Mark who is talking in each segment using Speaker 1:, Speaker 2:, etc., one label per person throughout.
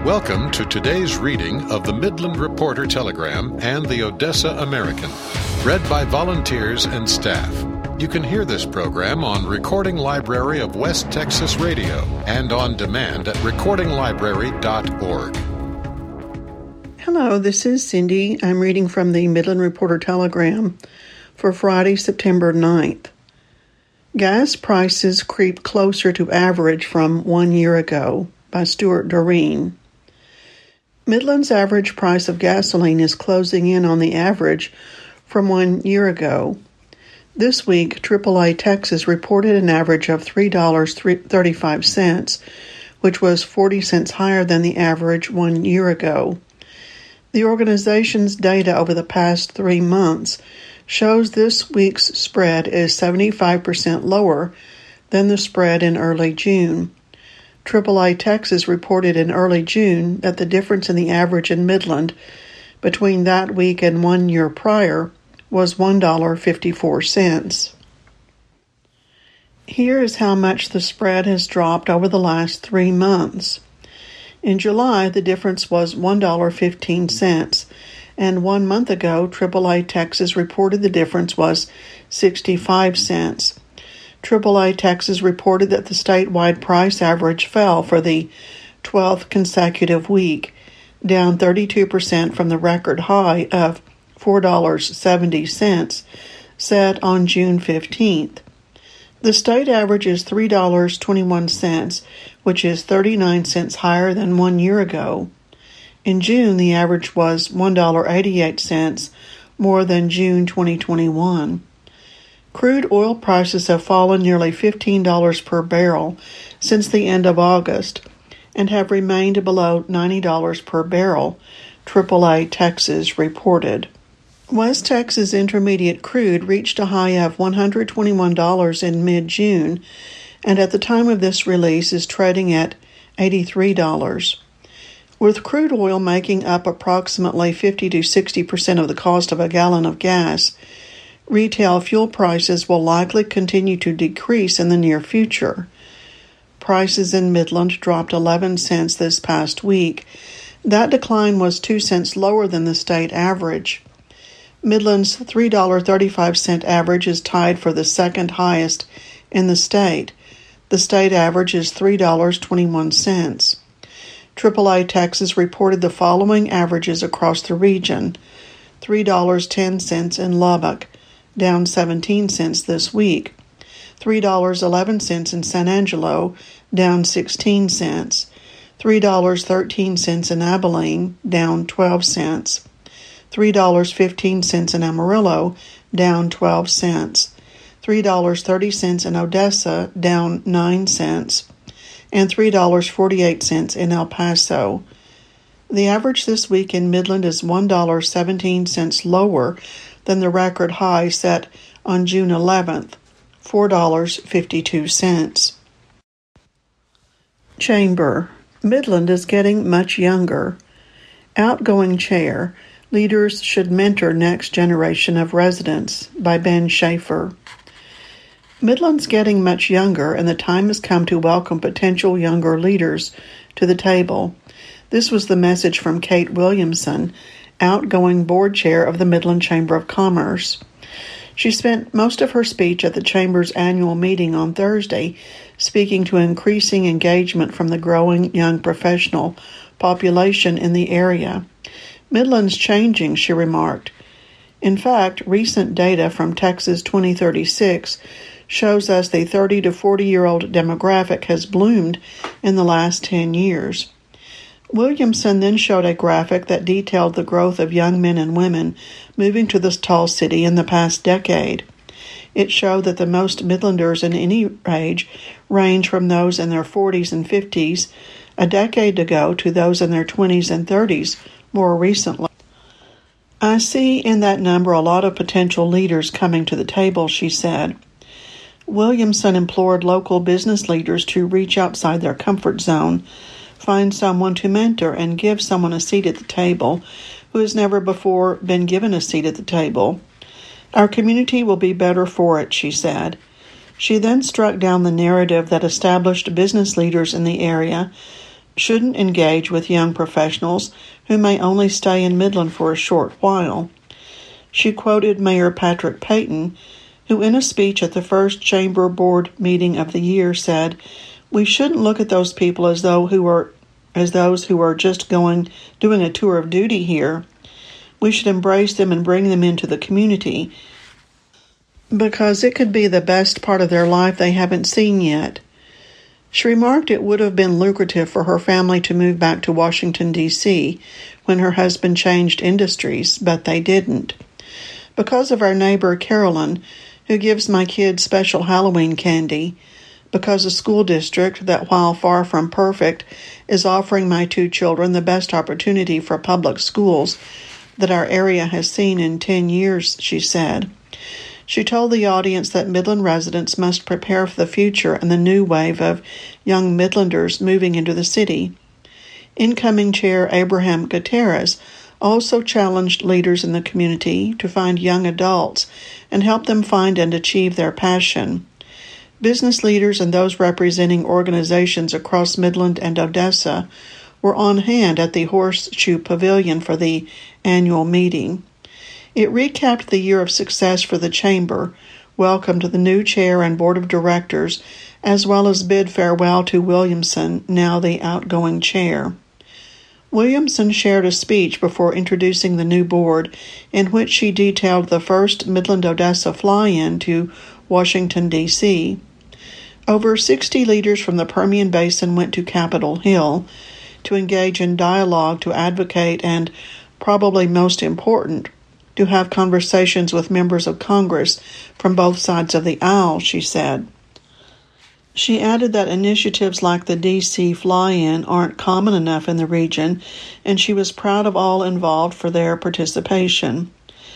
Speaker 1: Welcome to today's reading of the Midland Reporter Telegram and the Odessa American, read by volunteers and staff. You can hear this program on Recording Library of West Texas Radio and on demand at recordinglibrary.org.
Speaker 2: Hello, this is Cindy. I'm reading from the Midland Reporter Telegram for Friday, September 9th. Gas prices creep closer to average from 1 year ago by Stuart Doreen. Midland's average price of gasoline is closing in on the average from 1 year ago. This week, AAA Texas reported an average of $3.35, which was 40 cents higher than the average 1 year ago. The organization's data over the past 3 months shows this week's spread is 75% lower than the spread in early June. AAA Texas reported in early June that the difference in the average in Midland between that week and 1 year prior was $1.54. Here is how much the spread has dropped over the last 3 months. In July, the difference was $1.15, and 1 month ago, AAA Texas reported the difference was 65 cents. AAA Texas reported that the statewide price average fell for the 12th consecutive week, down 32% from the record high of $4.70 set on June 15th. The state average is $3.21, which is 39 cents higher than 1 year ago. In June, the average was $1.88, more than June 2021. Crude oil prices have fallen nearly $15 per barrel since the end of August and have remained below $90 per barrel, AAA Texas reported. West Texas Intermediate crude reached a high of $121 in mid-June, and at the time of this release is trading at $83. With crude oil making up approximately 50 to 60% of the cost of a gallon of gas, retail fuel prices will likely continue to decrease in the near future. Prices in Midland dropped 11 cents this past week. That decline was 2 cents lower than the state average. Midland's $3.35 average is tied for the second highest in the state. The state average is $3.21. AAA Texas reported the following averages across the region: $3.10 in Lubbock, down 17 cents this week; $3.11 in San Angelo, down 16 cents; $3.13 in Abilene, down 12 cents; $3.15 in Amarillo, down 12 cents; $3.30 in Odessa, down 9 cents; and $3.48 in El Paso. The average this week in Midland is $1.17 lower than the record high set on June 11th, $4.52. Chamber. Midland is getting much younger. Outgoing Chair. Leaders should mentor next generation of residents, by Ben Schaefer. Midland's getting much younger, and the time has come to welcome potential younger leaders to the table. This was the message from Kate Williamson, outgoing board chair of the Midland Chamber of Commerce. She spent most of her speech at the Chamber's annual meeting on Thursday, speaking to increasing engagement from the growing young professional population in the area. Midland's changing, she remarked. In fact, recent data from Texas 2036 shows us the 30 to 40-year-old demographic has bloomed in the last 10 years. Williamson then showed a graphic that detailed the growth of young men and women moving to this tall city in the past decade. It showed that the most Midlanders in any age range from those in their 40s and 50s a decade ago to those in their 20s and 30s more recently. I see in that number a lot of potential leaders coming to the table, she said. Williamson implored local business leaders to reach outside their comfort zone, find someone to mentor, and give someone a seat at the table who has never before been given a seat at the table. Our community will be better for it, she said. She then struck down the narrative that established business leaders in the area shouldn't engage with young professionals who may only stay in Midland for a short while. She quoted Mayor Patrick Payton, who in a speech at the first Chamber Board meeting of the year said, "We shouldn't look at those people as those who are just doing a tour of duty here. We should embrace them and bring them into the community, because it could be the best part of their life they haven't seen yet." She remarked it would have been lucrative for her family to move back to Washington, D.C. when her husband changed industries, but they didn't. "Because of our neighbor Carolyn, who gives my kids special Halloween candy, because a school district that, while far from perfect, is offering my two children the best opportunity for public schools that our area has seen in 10 years, she said. She told the audience that Midland residents must prepare for the future and the new wave of young Midlanders moving into the city. Incoming Chair Abraham Gutierrez also challenged leaders in the community to find young adults and help them find and achieve their passion. Business leaders and those representing organizations across Midland and Odessa were on hand at the Horseshoe Pavilion for the annual meeting. It recapped the year of success for the Chamber, welcomed the new chair and board of directors, as well as bid farewell to Williamson, now the outgoing chair. Williamson shared a speech before introducing the new board, in which she detailed the first Midland-Odessa fly-in to Washington, D.C. Over 60 leaders from the Permian Basin went to Capitol Hill to engage in dialogue, to advocate, and, probably most important, to have conversations with members of Congress from both sides of the aisle, she said. She added that initiatives like the D.C. fly-in aren't common enough in the region, and she was proud of all involved for their participation.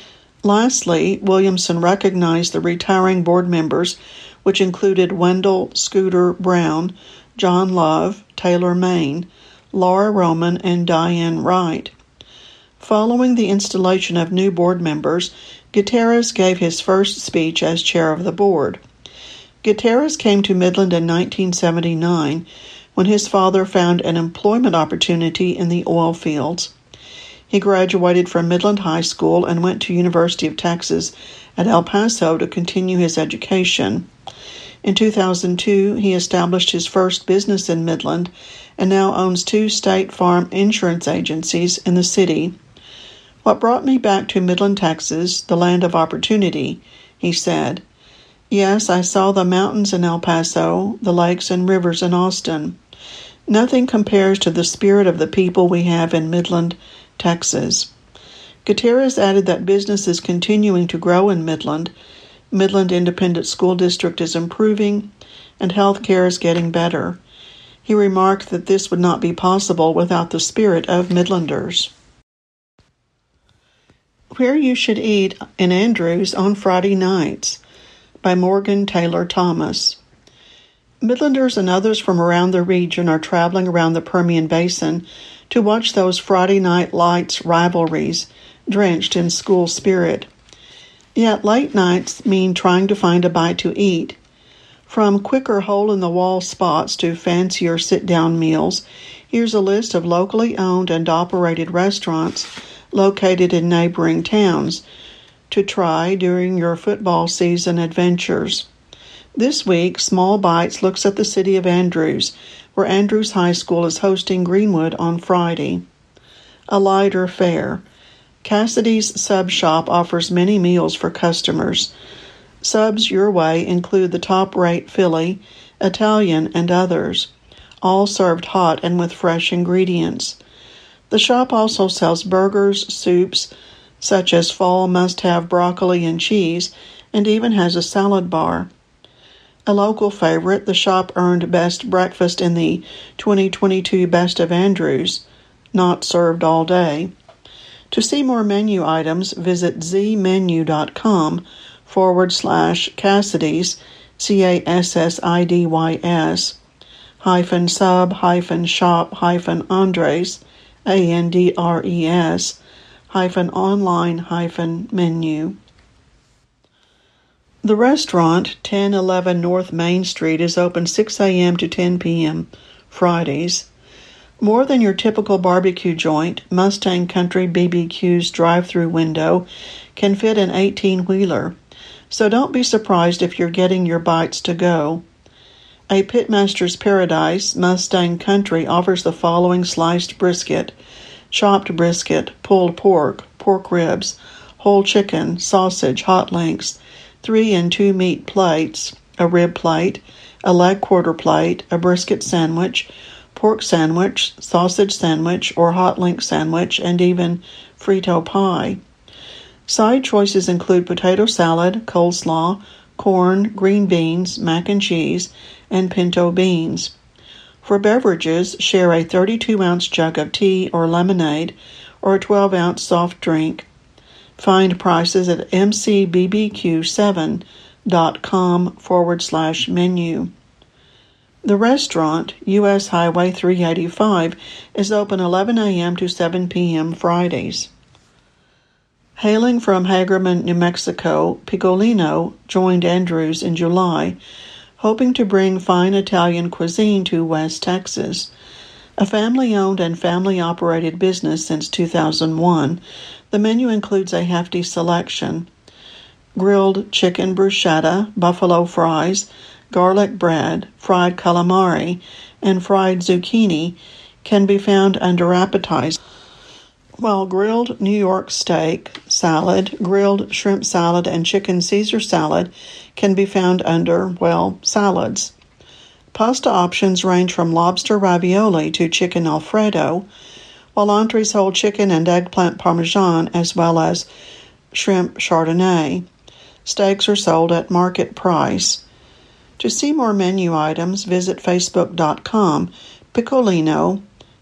Speaker 2: Lastly, Williamson recognized the retiring board members, which included Wendell Scooter Brown, John Love, Taylor Maine, Laura Roman, and Diane Wright. Following the installation of new board members, Gutierrez gave his first speech as chair of the board. Gutierrez came to Midland in 1979 when his father found an employment opportunity in the oil fields. He graduated from Midland High School and went to University of Texas at El Paso to continue his education. In 2002, he established his first business in Midland and now owns 2 State Farm insurance agencies in the city. "What brought me back to Midland, Texas, the land of opportunity," he said. "Yes, I saw the mountains in El Paso, the lakes and rivers in Austin. Nothing compares to the spirit of the people we have in Midland, Texas." Gutierrez added that business is continuing to grow in Midland. Midland Independent School District is improving, and health care is getting better. He remarked that this would not be possible without the spirit of Midlanders. Where You Should Eat in Andrews on Friday Nights by Morgan Taylor Thomas. Midlanders and others from around the region are traveling around the Permian Basin to watch those Friday Night Lights rivalries, drenched in school spirit. Yet late nights mean trying to find a bite to eat. From quicker hole-in-the-wall spots to fancier sit-down meals, here's a list of locally owned and operated restaurants located in neighboring towns to try during your football season adventures. This week, Small Bites looks at the city of Andrews, where Andrews High School is hosting Greenwood on Friday. A lighter fare. Cassidy's Sub Shop offers many meals for customers. Subs your way include the top-rate Philly, Italian, and others, all served hot and with fresh ingredients. The shop also sells burgers, soups, such as fall must-have broccoli and cheese, and even has a salad bar. A local favorite, the shop earned Best Breakfast in the 2022 Best of Andrews, not served all day. To see more menu items, visit zmenu.com/Cassidy's, CASSIDYS, -sub-shop-Andres, ANDRES, -online-menu. The restaurant, 1011 North Main Street, is open 6 a.m. to 10 p.m. Fridays. More than your typical barbecue joint, Mustang Country BBQ's drive-through window can fit an 18-wheeler, so don't be surprised if you're getting your bites to go. A Pitmaster's Paradise, Mustang Country offers the following sliced brisket, chopped brisket, pulled pork, pork ribs, whole chicken, sausage, hot links, 3 and 2 meat plates, a rib plate, a leg quarter plate, a brisket sandwich, pork sandwich, sausage sandwich, or hot link sandwich, and even Frito pie. Side choices include potato salad, coleslaw, corn, green beans, mac and cheese, and pinto beans. For beverages, share a 32-ounce jug of tea or lemonade or a 12-ounce soft drink. Find prices at mcbbq7.com/menu. The restaurant, U.S. Highway 385, is open 11 a.m. to 7 p.m. Fridays. Hailing from Hagerman, New Mexico, Piccolino joined Andrews in July, hoping to bring fine Italian cuisine to West Texas. A family-owned and family-operated business since 2001, the menu includes a hefty selection: grilled chicken bruschetta, buffalo fries, garlic bread, fried calamari, and fried zucchini can be found under appetizers, while grilled New York steak, salad, grilled shrimp salad, and chicken Caesar salad can be found under, salads. Pasta options range from lobster ravioli to chicken Alfredo, while entrees hold chicken and eggplant parmesan as well as shrimp chardonnay. Steaks are sold at market price. To see more menu items, visit facebook.com Piccolino,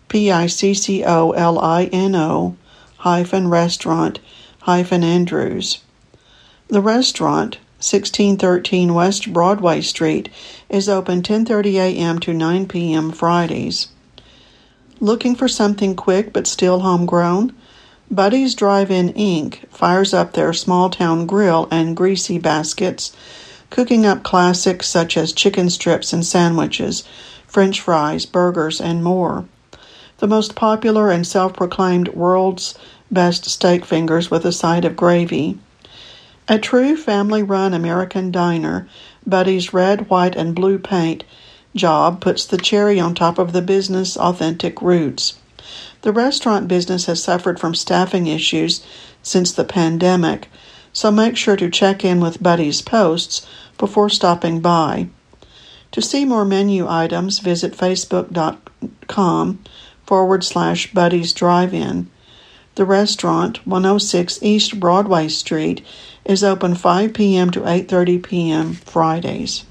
Speaker 2: Piccolino -restaurant -Andrews. The restaurant, 1613 West Broadway Street, is open 10:30 a.m. to 9 p.m. Fridays. Looking for something quick but still homegrown? Buddy's Drive-In Inc. fires up their small-town grill and greasy baskets, cooking up classics such as chicken strips and sandwiches, French fries, burgers, and more. The most popular and self-proclaimed world's best steak fingers with a side of gravy. A true family-run American diner, Buddy's red, white, and blue paint job puts the cherry on top of the business' authentic roots. The restaurant business has suffered from staffing issues since the pandemic, so make sure to check in with Buddy's posts before stopping by. To see more menu items, visit facebook.com/Buddy's Drive-In. The restaurant, 106 East Broadway Street, is open 5 p.m. to 8:30 p.m. Fridays.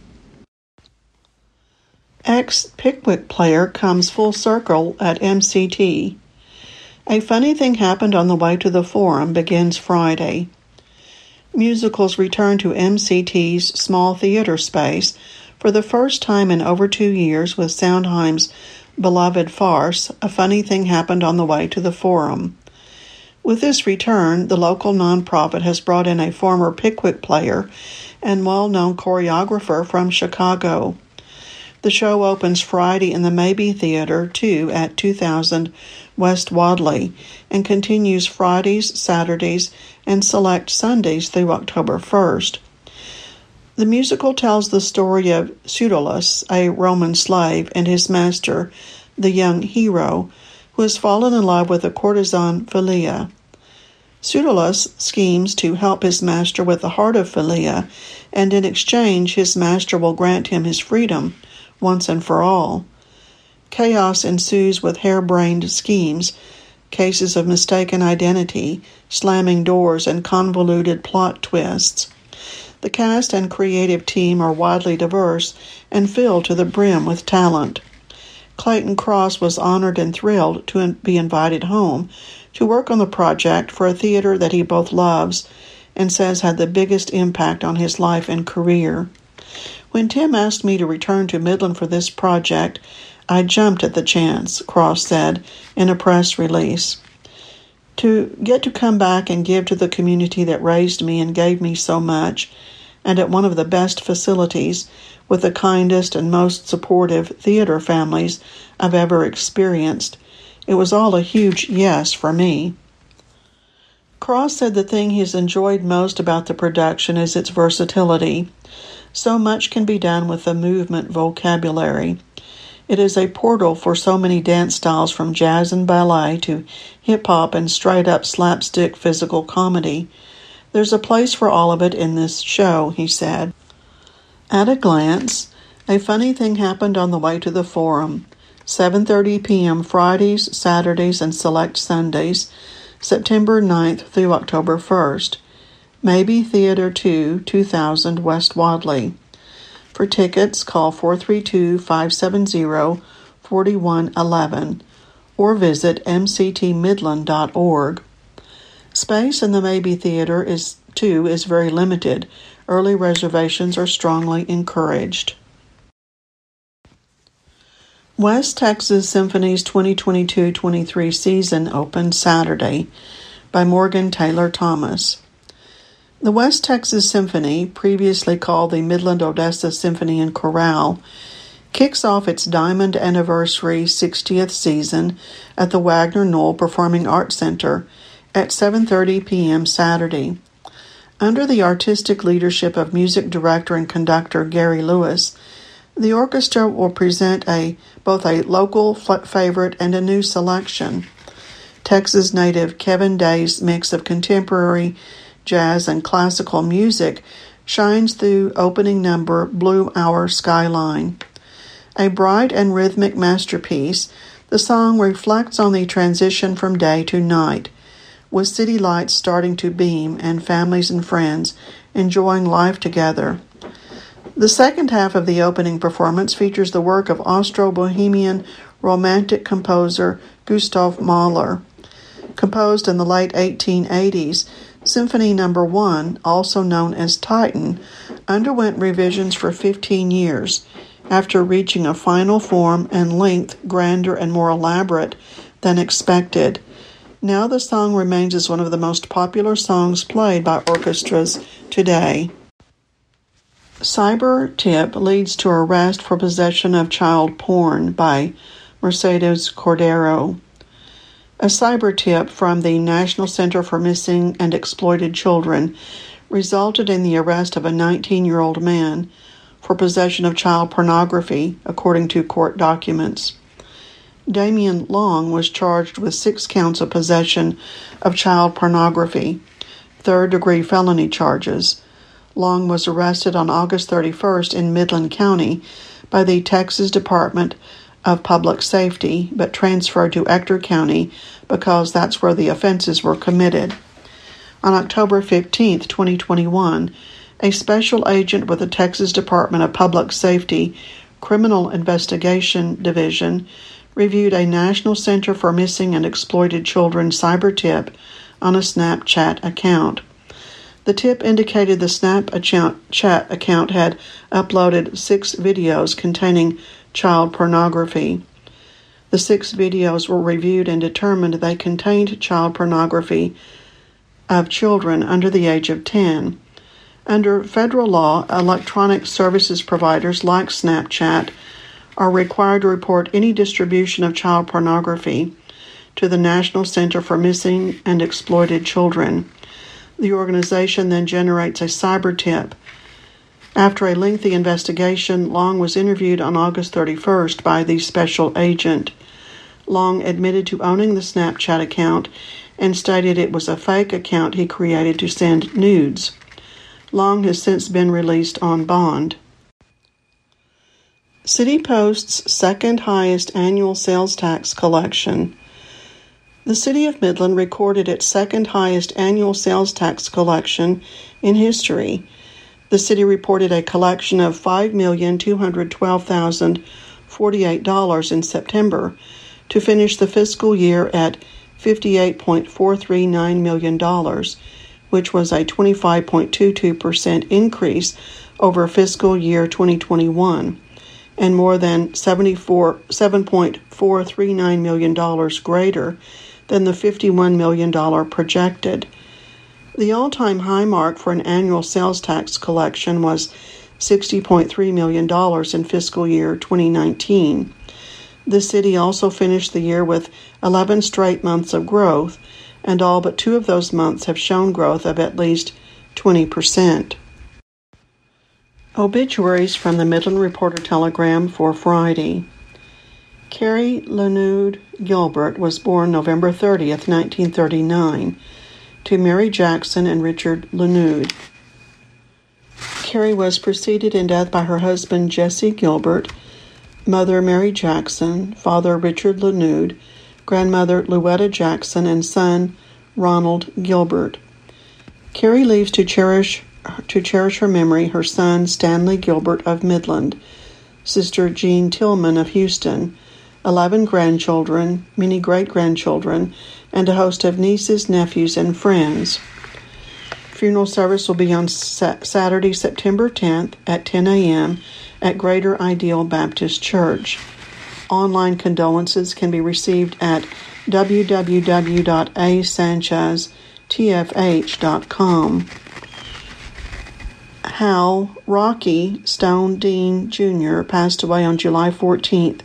Speaker 2: Ex-Pickwick player comes full circle at MCT. A funny thing happened on the way to the Forum begins Friday. Musicals return to MCT's small theater space for the first time in over 2 years with Sondheim's beloved farce, A Funny Thing Happened on the Way to the Forum. With this return, the local nonprofit has brought in a former Pickwick player and well-known choreographer from Chicago. The show opens Friday in the Maybe Theater 2 at 2000 West Wadley and continues Fridays, Saturdays, and select Sundays through October 1st. The musical tells the story of Pseudolus, a Roman slave, and his master, the young hero, who has fallen in love with the courtesan Philia. Pseudolus schemes to help his master with the heart of Philia, and in exchange his master will grant him his freedom once and for all. Chaos ensues with harebrained schemes, cases of mistaken identity, slamming doors, and convoluted plot twists. The cast and creative team are widely diverse and filled to the brim with talent. Clayton Cross was honored and thrilled to be invited home to work on the project for a theater that he both loves and says had the biggest impact on his life and career. When Tim asked me to return to Midland for this project, I jumped at the chance, Cross said in a press release. To get to come back and give to the community that raised me and gave me so much, and at one of the best facilities with the kindest and most supportive theater families I've ever experienced. It was all a huge yes for me. Cross said the thing he's enjoyed most about the production is its versatility. So much can be done with the movement vocabulary. It is a portal for so many dance styles, from jazz and ballet to hip-hop and straight-up slapstick physical comedy. There's a place for all of it in this show, he said. At a glance, a funny thing happened on the way to the Forum. 7:30 p.m. Fridays, Saturdays, and select Sundays, September 9th through October 1st. Maybe Theater 2, 2000 West Wadley. For tickets, call 432-570-4111 or visit mctmidland.org. Space in the Maybe Theater is very limited. Early reservations are strongly encouraged. West Texas Symphony's 2022-23 season opened Saturday by Morgan Taylor Thomas. The West Texas Symphony, previously called the Midland-Odessa Symphony and Chorale, kicks off its Diamond Anniversary 60th season at the Wagner Knoll Performing Arts Center at 7:30 p.m. Saturday. Under the artistic leadership of music director and conductor Gary Lewis, the orchestra will present both a local favorite and a new selection. Texas native Kevin Day's mix of contemporary jazz and classical music shines through opening number Blue Hour Skyline. A bright and rhythmic masterpiece, the song reflects on the transition from day to night, with city lights starting to beam and families and friends enjoying life together. The second half of the opening performance features the work of Austro-Bohemian romantic composer Gustav Mahler. Composed in the late 1880s, Symphony No. 1, also known as Titan, underwent revisions for 15 years after reaching a final form and length grander and more elaborate than expected. Now the song remains as one of the most popular songs played by orchestras today. Cyber tip leads to arrest for possession of child porn by Mercedes Cordero. A cyber tip from the National Center for Missing and Exploited Children resulted in the arrest of a 19-year-old man for possession of child pornography, according to court documents. Damian Long was charged with 6 counts of possession of child pornography, third-degree felony charges. Long was arrested on August 31st in Midland County by the Texas Department of Public Safety, but transferred to Ector County because that's where the offenses were committed. On October 15, 2021, a special agent with the Texas Department of Public Safety Criminal Investigation Division reviewed a National Center for Missing and Exploited Children cyber tip on a Snapchat account. The tip indicated the Snapchat account had uploaded 6 videos containing child pornography. The 6 videos were reviewed and determined they contained child pornography of children under the age of 10. Under federal law, electronic services providers like Snapchat are required to report any distribution of child pornography to the National Center for Missing and Exploited Children. The organization then generates a cyber tip. After a lengthy investigation, Long was interviewed on August 31st by the special agent. Long admitted to owning the Snapchat account and stated it was a fake account he created to send nudes. Long has since been released on bond. City Post's second highest annual sales tax collection. The City of Midland recorded its second highest annual sales tax collection in history. The city reported a collection of $5,212,048 in September to finish the fiscal year at $58.439 million, which was a 25.22% increase over fiscal year 2021 and more than $7.439 million greater than the $51 million projected. The all-time high mark for an annual sales tax collection was $60.3 million in fiscal year 2019. The city also finished the year with 11 straight months of growth, and all but 2 of those months have shown growth of at least 20%. Obituaries from the Midland Reporter-Telegram for Friday. Carrie Lanoud Gilbert was born November 30th, 1939, to Mary Jackson and Richard Lanoud. Carrie was preceded in death by her husband Jesse Gilbert, mother Mary Jackson, father Richard Lanoud, grandmother Louetta Jackson, and son Ronald Gilbert. Carrie leaves to cherish her memory her son Stanley Gilbert of Midland, sister Jean Tillman of Houston, 11 grandchildren, many great-grandchildren, and a host of nieces, nephews, and friends. Funeral service will be on Saturday, September 10th at 10 a.m. at Greater Ideal Baptist Church. Online condolences can be received at www.asancheztfh.com. Hal Rocky Stone Dean Jr. passed away on July 14th.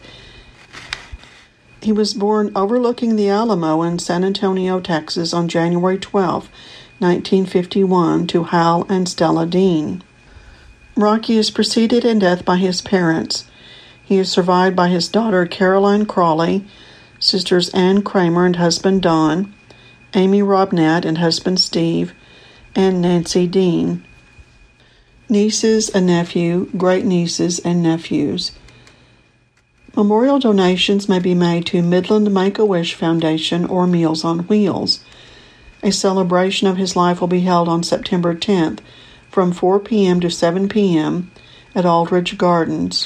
Speaker 2: He was born overlooking the Alamo in San Antonio, Texas on January 12, 1951, to Hal and Stella Dean. Rocky is preceded in death by his parents. He is survived by his daughter Caroline Crawley, sisters Ann Kramer and husband Don, Amy Robnett and husband Steve, and Nancy Dean. Nieces, a nephew, great-nieces, and nephews. Memorial donations may be made to Midland Make-A-Wish Foundation or Meals on Wheels. A celebration of his life will be held on September 10th from 4 p.m. to 7 p.m. at Aldridge Gardens.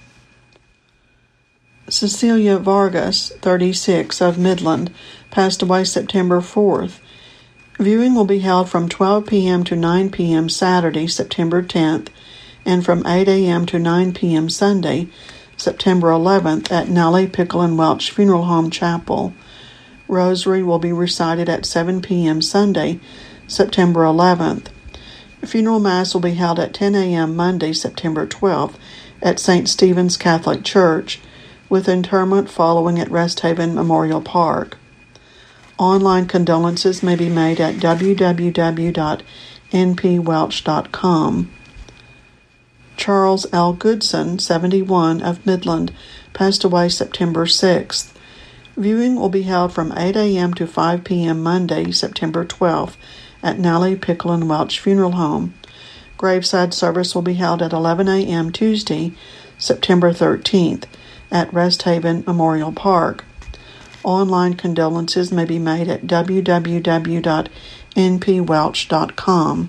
Speaker 2: Cecilia Vargas, 36, of Midland, passed away September 4th. Viewing will be held from 12 p.m. to 9 p.m. Saturday, September 10th, and from 8 a.m. to 9 p.m. Sunday, September 11th, at Nellie Pickle and Welch Funeral Home Chapel. Rosary will be recited at 7 p.m. Sunday, September 11th. Funeral Mass will be held at 10 a.m. Monday, September 12th, at St. Stephen's Catholic Church, with interment following at Rest Haven Memorial Park. Online condolences may be made at www.npwelch.com. Charles L. Goodson, 71, of Midland, passed away September 6th. Viewing will be held from 8 a.m. to 5 p.m. Monday, September 12th, at Nellie Pickle and Welch Funeral Home. Graveside service will be held at 11 a.m. Tuesday, September 13th, at Rest Haven Memorial Park. Online condolences may be made at www.npwelch.com.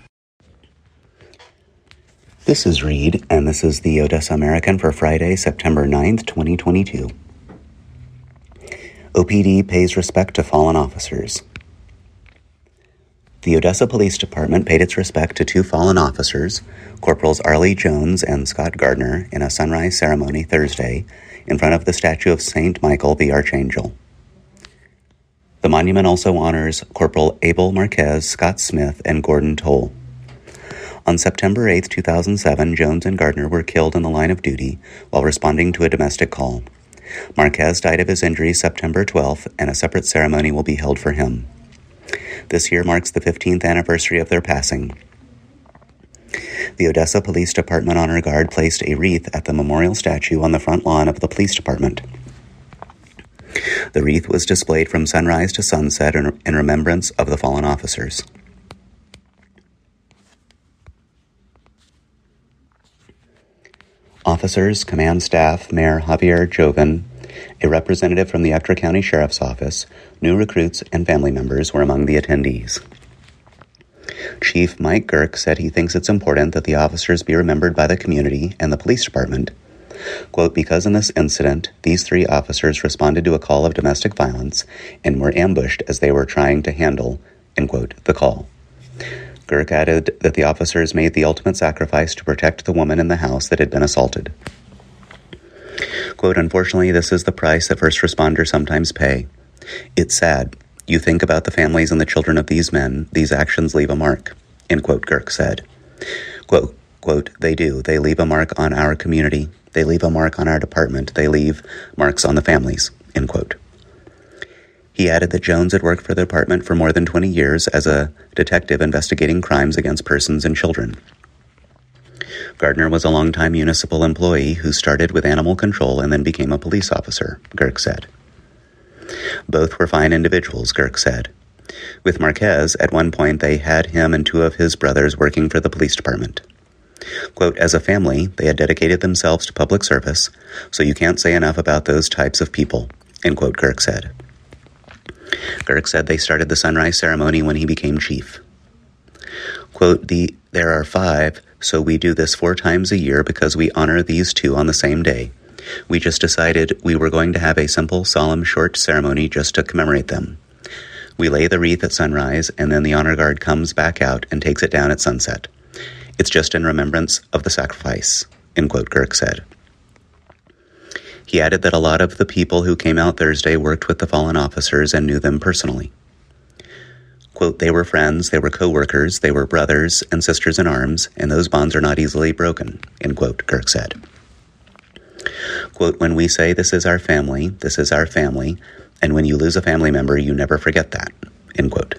Speaker 3: This is Reed, and this is the Odessa American for Friday, September 9th, 2022. OPD pays respect to fallen officers. The Odessa Police Department paid its respect to 2 fallen officers, Corporals Arlie Jones and Scott Gardner, in a sunrise ceremony Thursday in front of the statue of St. Michael the Archangel. The monument also honors Corporal Abel Marquez, Scott Smith, and Gordon Toll. On September 8, 2007, Jones and Gardner were killed in the line of duty while responding to a domestic call. Marquez died of his injuries September 12th, and a separate ceremony will be held for him. This year marks the 15th anniversary of their passing. The Odessa Police Department Honor Guard placed a wreath at the memorial statue on the front lawn of the police department. The wreath was displayed from sunrise to sunset in remembrance of the fallen officers. Officers, command staff, Mayor Javier Joven, a representative from the Ector County Sheriff's Office, new recruits, and family members were among the attendees. Chief Mike Girk said he thinks it's important that the officers be remembered by the community and the police department. Quote, because in this incident, these 3 officers responded to a call of domestic violence and were ambushed as they were trying to handle, end quote, the call. Girk added that the officers made the ultimate sacrifice to protect the woman in the house that had been assaulted. Quote, unfortunately, this is the price that first responders sometimes pay. It's sad. You think about the families and the children of these men, these actions leave a mark, end quote, Girk said. Quote, they do. They leave a mark on our community. They leave a mark on our department. They leave marks on the families, end quote. He added that Jones had worked for the department for more than 20 years as a detective investigating crimes against persons and children. Gardner was a longtime municipal employee who started with animal control and then became a police officer, Girk said. Both were fine individuals, Girk said. With Marquez, at one point they had him and two of his brothers working for the police department. Quote, as a family, they had dedicated themselves to public service, so you can't say enough about those types of people, end quote, Girk said. Girk said they started the sunrise ceremony when he became chief. Quote, there are 5, so we do this 4 times a year because we honor these 2 on the same day. We just decided we were going to have a simple, solemn, short ceremony just to commemorate them. We lay the wreath at sunrise, and then the honor guard comes back out and takes it down at sunset. It's just in remembrance of the sacrifice, end quote, Girk said. He added that a lot of the people who came out Thursday worked with the fallen officers and knew them personally. Quote, they were friends, they were co-workers, they were brothers and sisters in arms, and those bonds are not easily broken, end quote, Girk said. Quote, when we say this is our family, and when you lose a family member, you never forget that, end quote.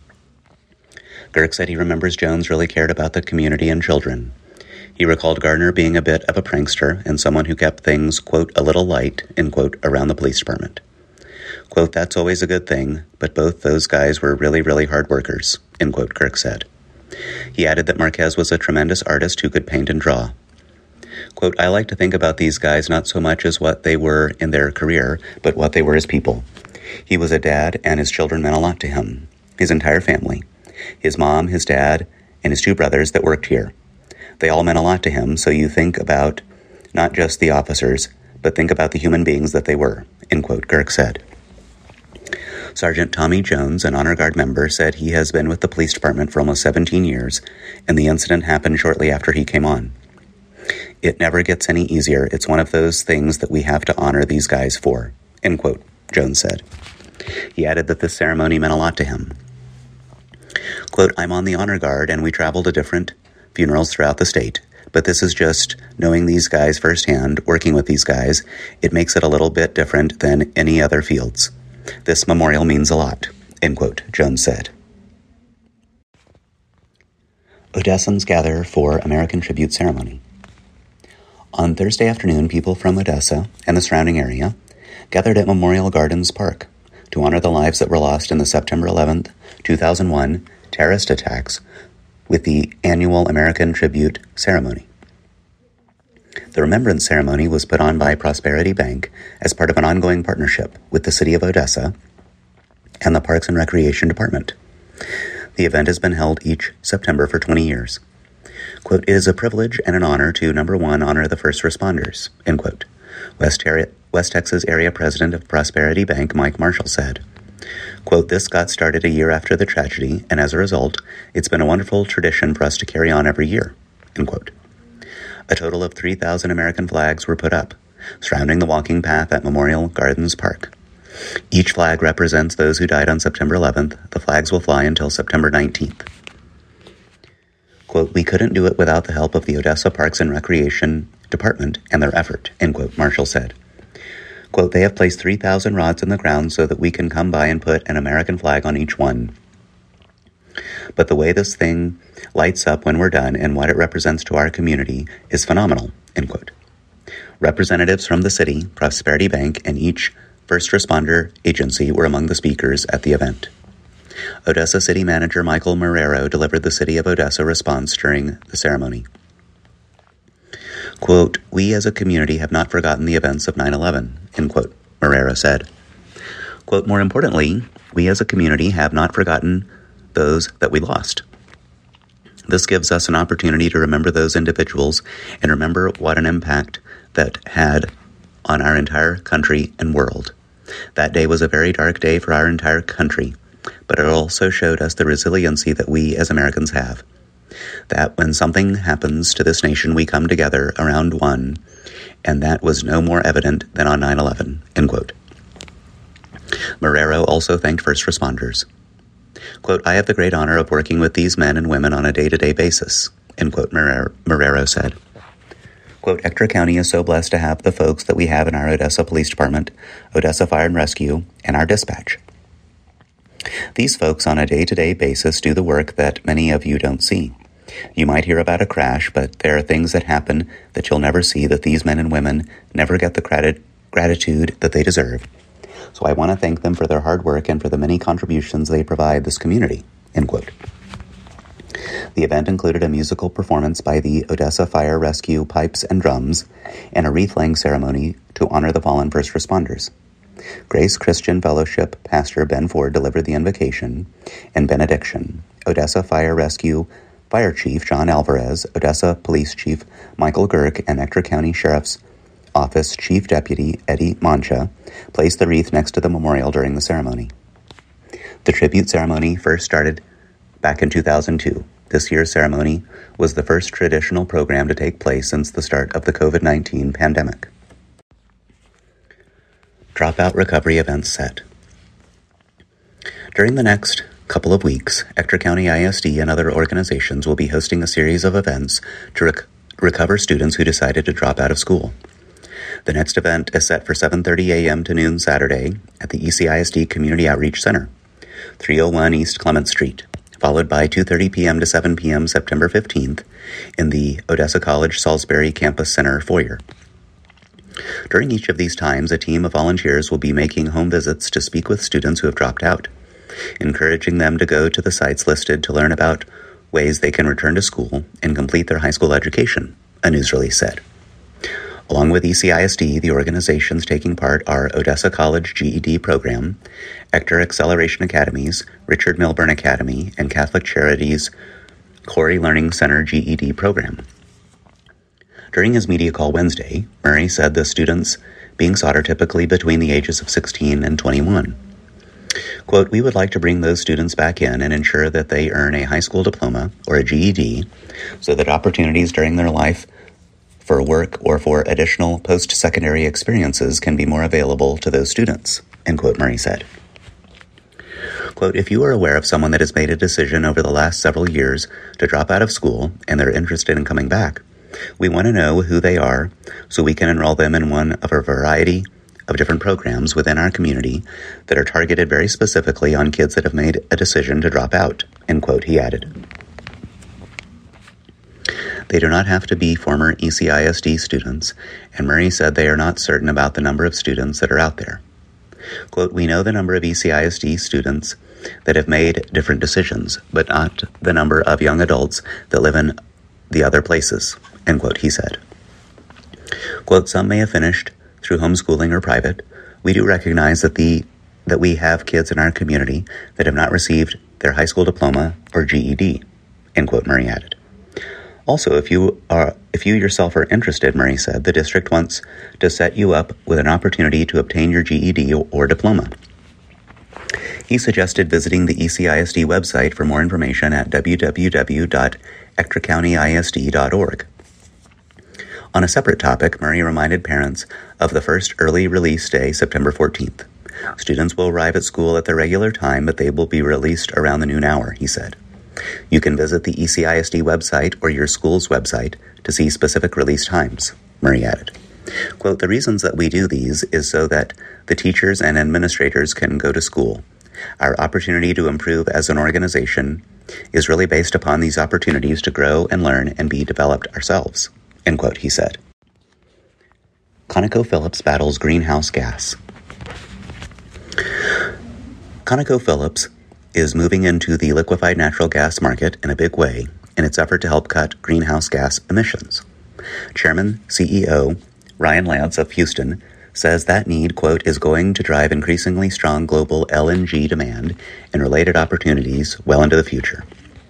Speaker 3: Girk said he remembers Jones really cared about the community and children. He recalled Gardner being a bit of a prankster and someone who kept things, quote, a little light, end quote, around the police department. Quote, that's always a good thing, but both those guys were really, really hard workers, end quote, Girk said. He added that Marquez was a tremendous artist who could paint and draw. Quote, I like to think about these guys not so much as what they were in their career, but what they were as people. He was a dad, and his children meant a lot to him. His entire family. His mom, his dad, and his 2 brothers that worked here. They all meant a lot to him, so you think about not just the officers, but think about the human beings that they were, end quote, Girk said. Sergeant Tommy Jones, an honor guard member, said he has been with the police department for almost 17 years, and the incident happened shortly after he came on. It never gets any easier. It's one of those things that we have to honor these guys for, end quote, Jones said. He added that this ceremony meant a lot to him. Quote, I'm on the honor guard and we travel to different funerals throughout the state, but this is just knowing these guys firsthand, working with these guys. It makes it a little bit different than any other fields. This memorial means a lot, end quote, Jones said. Odessans gather for American Tribute Ceremony. On Thursday afternoon, people from Odessa and the surrounding area gathered at Memorial Gardens Park to honor the lives that were lost in the September 11, 2001 terrorist attacks with the annual American Tribute Ceremony. The remembrance ceremony was put on by Prosperity Bank as part of an ongoing partnership with the City of Odessa and the Parks and Recreation Department. The event has been held each September for 20 years. Quote, it is a privilege and an honor to, number 1, honor the first responders, end quote. West Texas Area President of Prosperity Bank, Mike Marshall, said, quote, this got started a year after the tragedy, and as a result, it's been a wonderful tradition for us to carry on every year, end quote. A total of 3,000 American flags were put up, surrounding the walking path at Memorial Gardens Park. Each flag represents those who died on September 11th. The flags will fly until September 19th. Quote, we couldn't do it without the help of the Odessa Parks and Recreation Department and their effort, end quote, Marshall said. Quote, they have placed 3,000 rods in the ground so that we can come by and put an American flag on each one. But the way this thing lights up when we're done and what it represents to our community is phenomenal, end quote. Representatives from the city, Prosperity Bank, and each first responder agency were among the speakers at the event. Odessa City Manager Michael Marrero delivered the City of Odessa response during the ceremony. Quote, we as a community have not forgotten the events of 9/11, end quote, Marrero said. Quote, more importantly, we as a community have not forgotten those that we lost. This gives us an opportunity to remember those individuals and remember what an impact that had on our entire country and world. That day was a very dark day for our entire country, but it also showed us the resiliency that we as Americans have. That when something happens to this nation, we come together around one, and that was no more evident than on 9/11, end quote. Marrero also thanked first responders. Quote, I have the great honor of working with these men and women on a day-to-day basis, end quote, Marrero said. Quote, Ector County is so blessed to have the folks that we have in our Odessa Police Department, Odessa Fire and Rescue, and our dispatch. These folks on a day-to-day basis do the work that many of you don't see. You might hear about a crash, but there are things that happen that you'll never see that these men and women never get the gratitude that they deserve. So I want to thank them for their hard work and for the many contributions they provide this community, end quote. The event included a musical performance by the Odessa Fire Rescue Pipes and Drums and a wreath-laying ceremony to honor the fallen first responders. Grace Christian Fellowship Pastor Ben Ford delivered the invocation and benediction. Odessa Fire Rescue Fire Chief John Alvarez, Odessa Police Chief Michael Girk, and Ector County Sheriff's Office Chief Deputy Eddie Mancha placed the wreath next to the memorial during the ceremony. The tribute ceremony first started back in 2002. This year's ceremony was the first traditional program to take place since the start of the COVID-19 pandemic. Dropout recovery events set. During the next couple of weeks, Ector County ISD and other organizations will be hosting a series of events to recover students who decided to drop out of school. The next event is set for 7:30 a.m. to noon Saturday at the ECISD Community Outreach Center, 301 East Clement Street, followed by 2:30 p.m. to 7 p.m. September 15th in the Odessa College Salisbury Campus Center foyer. During each of these times, a team of volunteers will be making home visits to speak with students who have dropped out, encouraging them to go to the sites listed to learn about ways they can return to school and complete their high school education, a news release said. Along with ECISD, the organizations taking part are Odessa College GED Program, Ector Acceleration Academies, Richard Milburn Academy, and Catholic Charities Corey Learning Center GED Program. During his media call Wednesday, Murray said the students being sought are typically between the ages of 16 and 21. Quote, we would like to bring those students back in and ensure that they earn a high school diploma or a GED so that opportunities during their life for work or for additional post-secondary experiences can be more available to those students, end quote, Murray said. Quote, if you are aware of someone that has made a decision over the last several years to drop out of school and they're interested in coming back, we want to know who they are so we can enroll them in one of a variety of different programs within our community that are targeted very specifically on kids that have made a decision to drop out, end quote, he added. They do not have to be former ECISD students, and Murray said they are not certain about the number of students that are out there. Quote, we know the number of ECISD students that have made different decisions, but not the number of young adults that live in the other places, end quote, he said. Quote, some may have finished through homeschooling or private. We do recognize that we have kids in our community that have not received their high school diploma or GED, end quote, Murray added. Also, if you yourself are interested, Murray said, the district wants to set you up with an opportunity to obtain your GED or diploma. He suggested visiting the ECISD website for more information at www.ectorcountyisd.org. On a separate topic, Murray reminded parents of the first early release day, September 14th. Students will arrive at school at their regular time, but they will be released around the noon hour, he said. You can visit the ECISD website or your school's website to see specific release times, Murray added. Quote, the reasons that we do these is so that the teachers and administrators can go to school. Our opportunity to improve as an organization is really based upon these opportunities to grow and learn and be developed ourselves, end quote, he said. ConocoPhillips battles greenhouse gas. ConocoPhillips is moving into the liquefied natural gas market in a big way in its effort to help cut greenhouse gas emissions. Chairman, CEO Ryan Lance of Houston says that need, quote, is going to drive increasingly strong global LNG demand and related opportunities well into the future.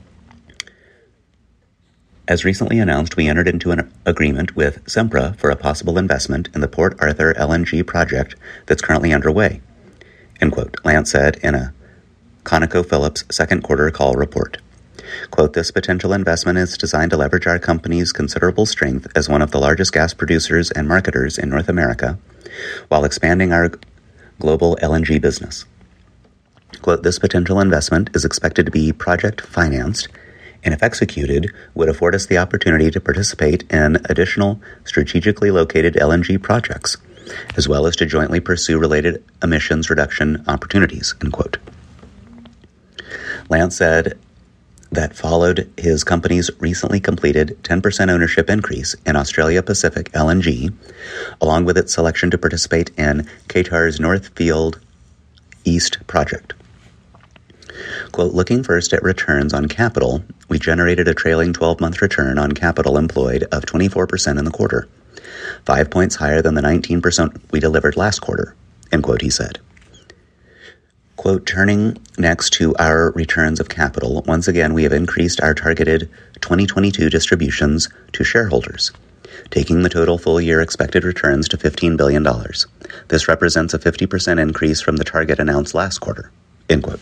Speaker 3: As recently announced, we entered into an agreement with Sempra for a possible investment in the Port Arthur LNG project that's currently underway, end quote, Lance said in a ConocoPhillips second quarter call report. Quote, this potential investment is designed to leverage our company's considerable strength as one of the largest gas producers and marketers in North America, while expanding our global LNG business. Quote, this potential investment is expected to be project financed and if executed would afford us the opportunity to participate in additional strategically located LNG projects, as well as to jointly pursue related emissions reduction opportunities, end quote. Lance said that followed his company's recently completed 10% ownership increase in Australia Pacific LNG, along with its selection to participate in Qatar's North Field East project. Quote, looking first at returns on capital, we generated a trailing 12-month return on capital employed of 24% in the quarter, 5 points higher than the 19% we delivered last quarter, end quote, he said. Quote, turning next to our returns of capital, once again we have increased our targeted 2022 distributions to shareholders, taking the total full-year expected returns to $15 billion. This represents a 50% increase from the target announced last quarter, end quote.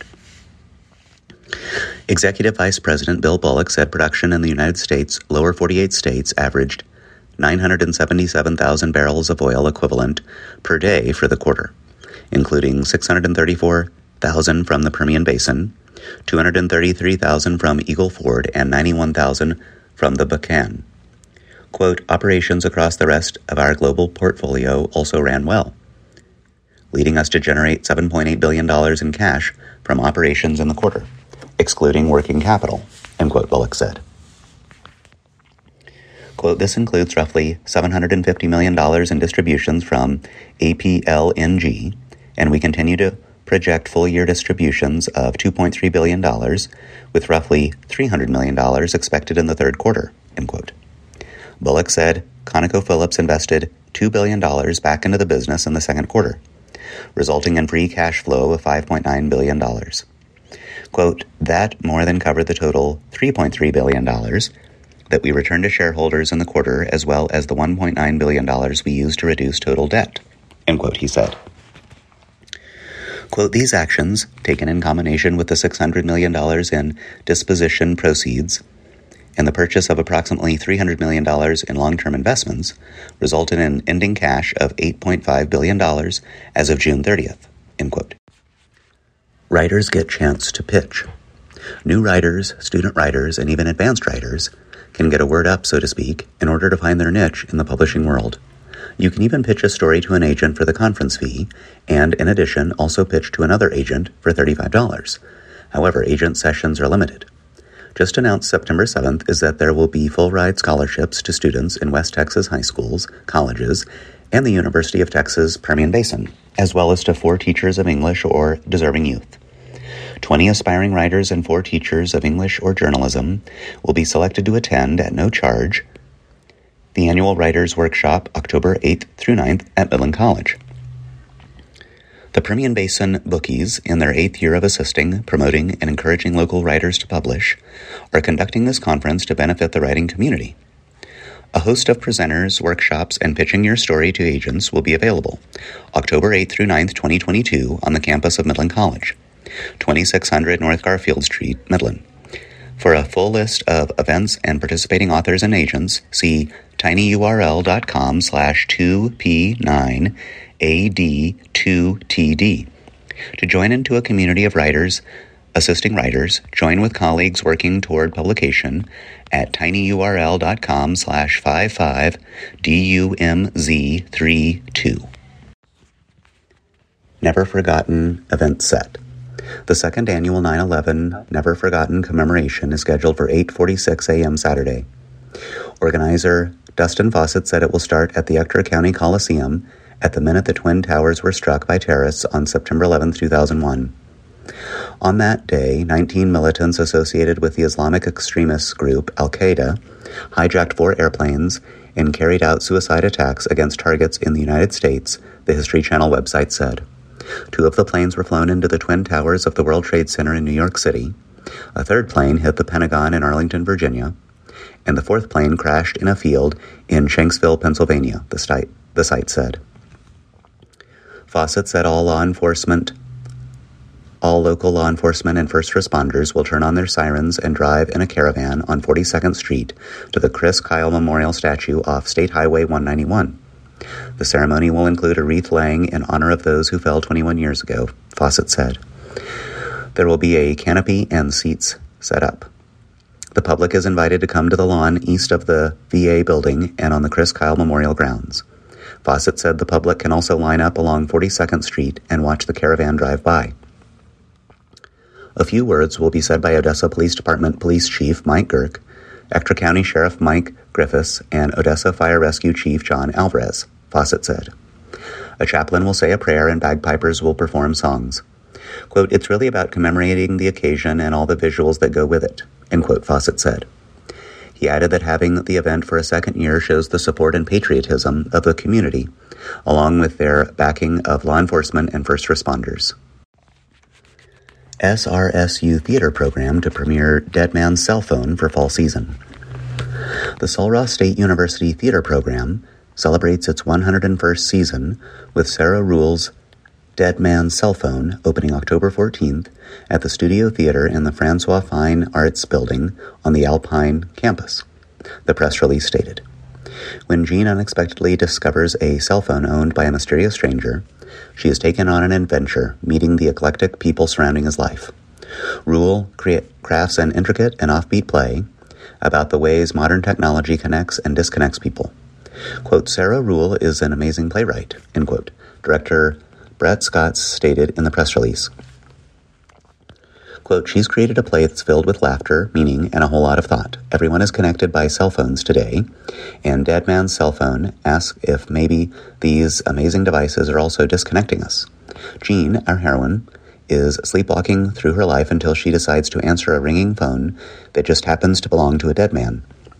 Speaker 3: Executive Vice President Bill Bullock said production in the United States, lower 48 states, averaged 977,000 barrels of oil equivalent per day for the quarter, including 634,000 from the Permian Basin, 233,000 from Eagle Ford, and 91,000 from the Bakken. Quote, operations across the rest of our global portfolio also ran well, leading us to generate $7.8 billion in cash from operations in the quarter, excluding working capital, end quote, Bullock said. Quote, this includes roughly $750 million in distributions from APLNG, and we continue to project full-year distributions of $2.3 billion, with roughly $300 million expected in the third quarter, end quote. Bullock said ConocoPhillips invested $2 billion back into the business in the second quarter, resulting in free cash flow of $5.9 billion. Quote, that more than covered the total $3.3 billion that we returned to shareholders in the quarter, as well as the $1.9 billion we used to reduce total debt, end quote, he said. Quote, these actions, taken in combination with the $600 million in disposition proceeds and the purchase of approximately $300 million in long-term investments, resulted in ending cash of $8.5 billion as of June 30th, end quote. Writers get chance to pitch. New writers, student writers, and even advanced writers can get a word up, so to speak, in order to find their niche in the publishing world. You can even pitch a story to an agent for the conference fee, and in addition, also pitch to another agent for $35. However, agent sessions are limited. Just announced September 7th is that there will be full-ride scholarships to students in West Texas high schools, colleges, and the University of Texas Permian Basin, as well as to 4 teachers of English or deserving youth. 20 aspiring writers and 4 teachers of English or journalism will be selected to attend at no charge the annual Writers' Workshop October 8th through 9th at Midland College. The Permian Basin bookies, in their 8th year of assisting, promoting, and encouraging local writers to publish, are conducting this conference to benefit the writing community. A host of presenters, workshops, and pitching your story to agents will be available October 8th through 9th, 2022 on the campus of Midland College, 2600 North Garfield Street, Midland. For a full list of events and participating authors and agents, see tinyurl.com/2p9ad2td. To join into a community of writers, assisting writers, join with colleagues working toward publication at tinyurl.com/55dumz32. Never Forgotten event set. The second annual 9/11 Never Forgotten commemoration is scheduled for 8:46 a.m. Saturday. Organizer Dustin Fawcett said it will start at the Ector County Coliseum at the minute the Twin Towers were struck by terrorists on September 11, 2001. On that day, 19 militants associated with the Islamic extremist group Al-Qaeda hijacked 4 airplanes and carried out suicide attacks against targets in the United States, the History Channel website said. 2 of the planes were flown into the Twin Towers of the World Trade Center in New York City. A 3rd plane hit the Pentagon in Arlington, Virginia. And the 4th plane crashed in a field in Shanksville, Pennsylvania, the site said. Fawcett said all local law enforcement and first responders will turn on their sirens and drive in a caravan on 42nd Street to the Chris Kyle Memorial Statue off State Highway 191. The ceremony will include a wreath laying in honor of those who fell 21 years ago, Fawcett said. There will be a canopy and seats set up. The public is invited to come to the lawn east of the VA building and on the Chris Kyle Memorial grounds. Fawcett said the public can also line up along 42nd Street and watch the caravan drive by. A few words will be said by Odessa Police Department Police Chief Mike Girk, Ector County Sheriff Mike Griffiths, and Odessa Fire Rescue Chief John Alvarez, Fawcett said. A chaplain will say a prayer and bagpipers will perform songs. Quote, "It's really about commemorating the occasion and all the visuals that go with it," end quote, Fawcett said. He added that having the event for a second year shows the support and patriotism of the community, along with their backing of law enforcement and first responders. SRSU Theater Program to premiere Dead Man's Cell Phone for fall season. The Sul Ross State University Theater Program celebrates its 101st season with Sarah Ruhl's Dead Man's Cell Phone opening October 14th at the Studio Theater in the Francois Fine Arts Building on the Alpine campus, the press release stated. When Jean unexpectedly discovers a cell phone owned by a mysterious stranger, she is taken on an adventure, meeting the eclectic people surrounding his life. Ruhl crafts an intricate and offbeat play about the ways modern technology connects and disconnects people. Quote, "Sarah Ruhl is an amazing playwright," end quote, Director Brett Scott stated in the press release. Quote, "She's created a play that's filled with laughter, meaning, and a whole lot of thought. Everyone is connected by cell phones today, and Dead Man's Cell Phone asks if maybe these amazing devices are also disconnecting us. Jean, our heroine, is sleepwalking through her life until she decides to answer a ringing phone that just happens to belong to a dead man,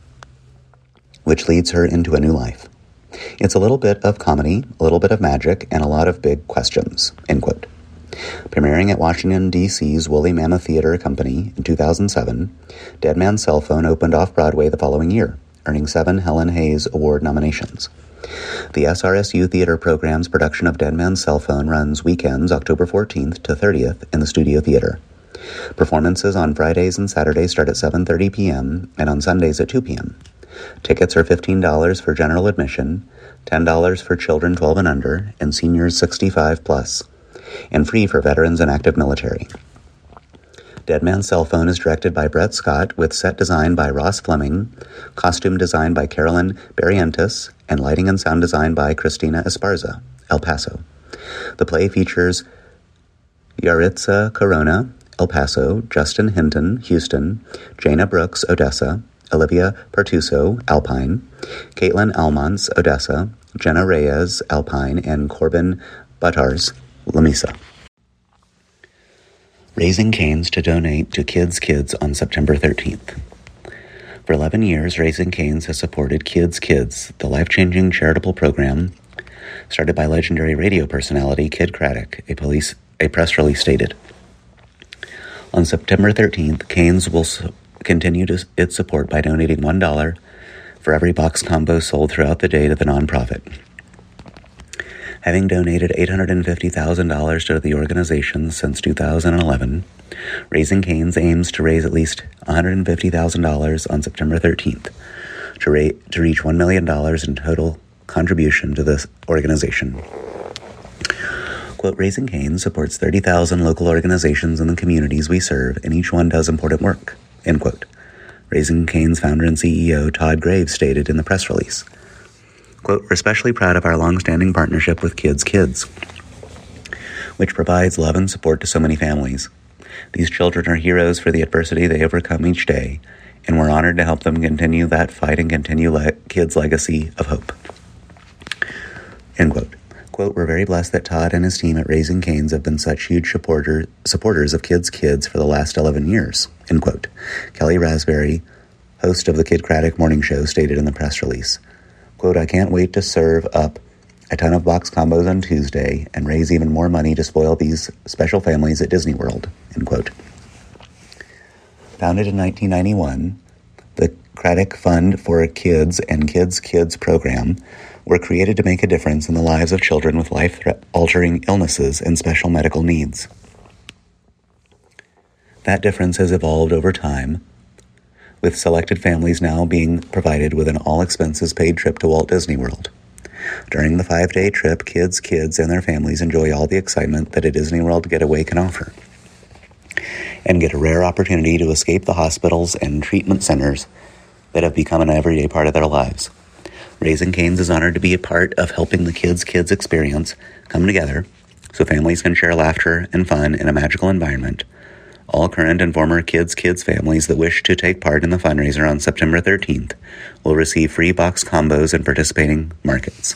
Speaker 3: which leads her into a new life. It's a little bit of comedy, a little bit of magic, and a lot of big questions," end quote. Premiering at Washington, D.C.'s Woolly Mammoth Theater Company in 2007, Dead Man's Cell Phone opened off-Broadway the following year, earning 7 Helen Hayes Award nominations. The SRSU Theater Program's production of Dead Man's Cell Phone runs weekends October 14th to 30th in the Studio Theater. Performances on Fridays and Saturdays start at 7:30 p.m. and on Sundays at 2 p.m. Tickets are $15 for general admission, $10 for children 12 and under, and seniors 65 plus, and free for veterans and active military. Dead Man's Cell Phone is directed by Brett Scott, with set design by Ross Fleming, costume design by Carolyn Barrientos, and lighting and sound design by Christina Esparza, El Paso. The play features Yaritza Corona, El Paso, Justin Hinton, Houston, Jana Brooks, Odessa, Olivia Pertuso, Alpine, Caitlin Almonts, Odessa, Jenna Reyes, Alpine, and Corbin Buttars, Lamesa. Raising Canes to donate to Kids Kids on September 13th. For 11 years, Raising Canes has supported Kids Kids, the life-changing charitable program started by legendary radio personality Kid Craddock, a press release stated. On September 13th, Canes will continue its support by donating $1 for every box combo sold throughout the day to the nonprofit. Having donated $850,000 to the organization since 2011, Raising Canes aims to raise at least $150,000 on September 13th to reach $1 million in total contribution to this organization. Quote, "Raising Canes supports 30,000 local organizations in the communities we serve, and each one does important work," end quote. Raising Canes founder and CEO Todd Graves stated in the press release. Quote, "We're especially proud of our long-standing partnership with Kids Kids, which provides love and support to so many families. These children are heroes for the adversity they overcome each day, and we're honored to help them continue that fight and continue Kids' legacy of hope." End quote. Quote, "We're very blessed that Todd and his team at Raising Canes have been such huge supporters of Kids Kids for the last 11 years, end quote. Kelly Raspberry, host of the Kid Craddock Morning Show, stated in the press release. Quote, "I can't wait to serve up a ton of box combos on Tuesday and raise even more money to spoil these special families at Disney World," end quote. Founded in 1991, the Craddock Fund for Kids and Kids Kids program were created to make a difference in the lives of children with life-altering illnesses and special medical needs. That difference has evolved over time, with selected families now being provided with an all-expenses-paid trip to Walt Disney World. During the 5-day trip, kids, and their families enjoy all the excitement that a Disney World getaway can offer, and get a rare opportunity to escape the hospitals and treatment centers that have become an everyday part of their lives. Raising Cane's is honored to be a part of helping the kids' experience come together so families can share laughter and fun in a magical environment. All current and former kids' families that wish to take part in the fundraiser on September 13th will receive free box combos in participating markets.